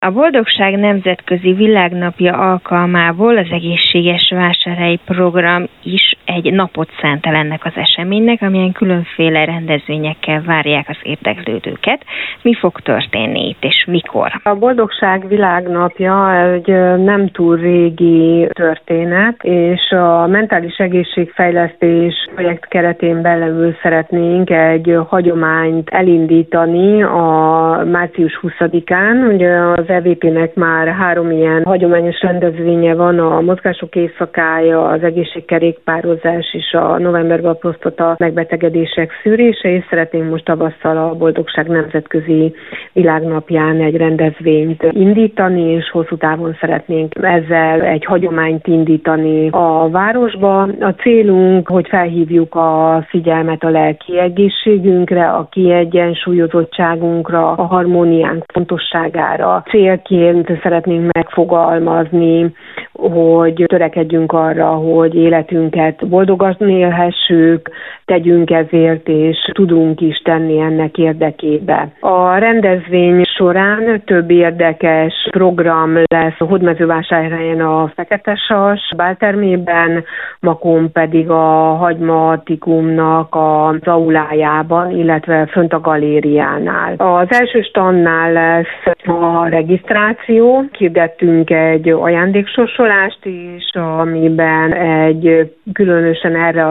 A Boldogság Nemzetközi Világnapja alkalmából az Egészséges Vásárhelyi Program is egy napot szentel ennek az eseménynek, amilyen különféle rendezvényekkel várják az érdeklődőket. Mi fog történni itt és mikor? A Boldogság Világnapja egy nem túl régi történet, és a mentális egészségfejlesztés projekt keretén belül szeretnénk egy hagyományt elindítani a március 20-án. Ugye az EVP-nek már 3 ilyen hagyományos rendezvénye van, a Mozgások Éjszakája, az egészségkerékpározás és a novemberben a prostata megbetegedések szűrése, és szeretnénk most tavasszal a Boldogság Nemzetközi Világnapján egy rendezvényt indítani, és hosszú távon szeretnénk ezzel egy hagyományt indítani a városba. A célunk, hogy felhívjuk a figyelmet a lelki egészségünkre, a kiegyensúlyozottságunkra, a harmóniánk fontosságára. Célként szeretnénk megfogalmazni, hogy törekedjünk arra, hogy életünket boldogan élhessük, tegyünk ezért, és tudunk is tenni ennek érdekébe. A rendezvény során több érdekes program lesz a Hódmezővásárhelyen a Feketesas báltermében, Makón pedig a Hagymatikumnak az aulájában, illetve fönt a galériánál. Az első standnál lesz a regisztráció, hirdettünk egy ajándéksorsolást is, amiben egy különösen erre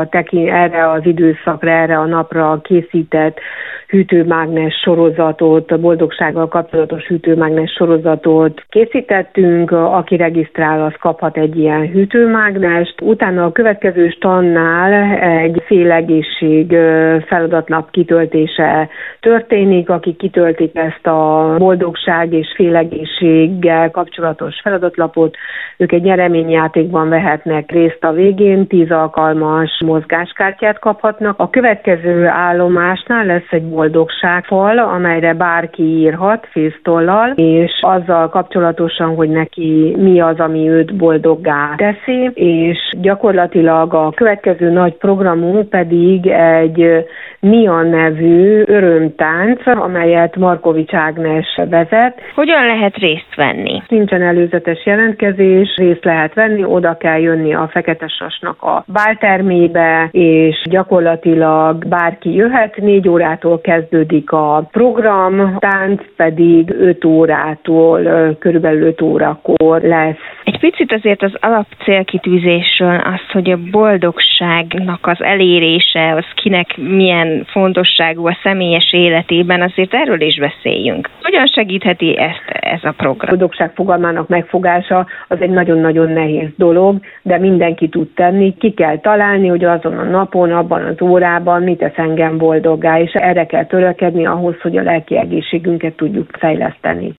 az időszakra, erre a napra készített hűtőmágnes sorozatot, a boldogsággal kapcsolatos hűtőmágnes sorozatot készítettünk. Aki regisztrál, az kaphat egy ilyen hűtőmágnest. Utána a következő standnál egy félegészség feladatlap kitöltése történik. Akik kitöltik ezt a boldogság és félegészséggel kapcsolatos feladatlapot, ők egy nyereményjátékban vehetnek részt a végén, 10 alkalmas mozgáskártyát kaphatnak. A következő állomásnál lesz egy boldogságfal, amelyre bárki írhat fésztollal, és azzal kapcsolatosan, hogy neki mi az, ami őt boldoggá teszi, és gyakorlatilag a következő nagy programunk pedig egy Nia nevű örömtánc, amelyet Markovics Ágnes vezet. Hogyan lehet részt venni? Nincsen előzetes jelentkezés, részt lehet venni, oda kell jönni a Feketesasnak a báltermébe, és gyakorlatilag bárki jöhet, 4 órától kezdődik a program, tánc pedig 5 órától, körülbelül 5 órakor lesz. Egy picit azért az alapcélkitűzésről azt, hogy a boldogságnak az elérése, az kinek milyen fontosságú a személyes életében, azért erről is beszéljünk. Hogyan segítheti ezt ez a program? A boldogság fogalmának megfogása az egy nagyon-nagyon nehéz dolog, de mindenki tud tenni. Ki kell találni, hogy azon a napon, abban az órában mit tesz engem boldoggá, és erre kell törekedni ahhoz, hogy a lelki egészségünket tudjuk fejleszteni.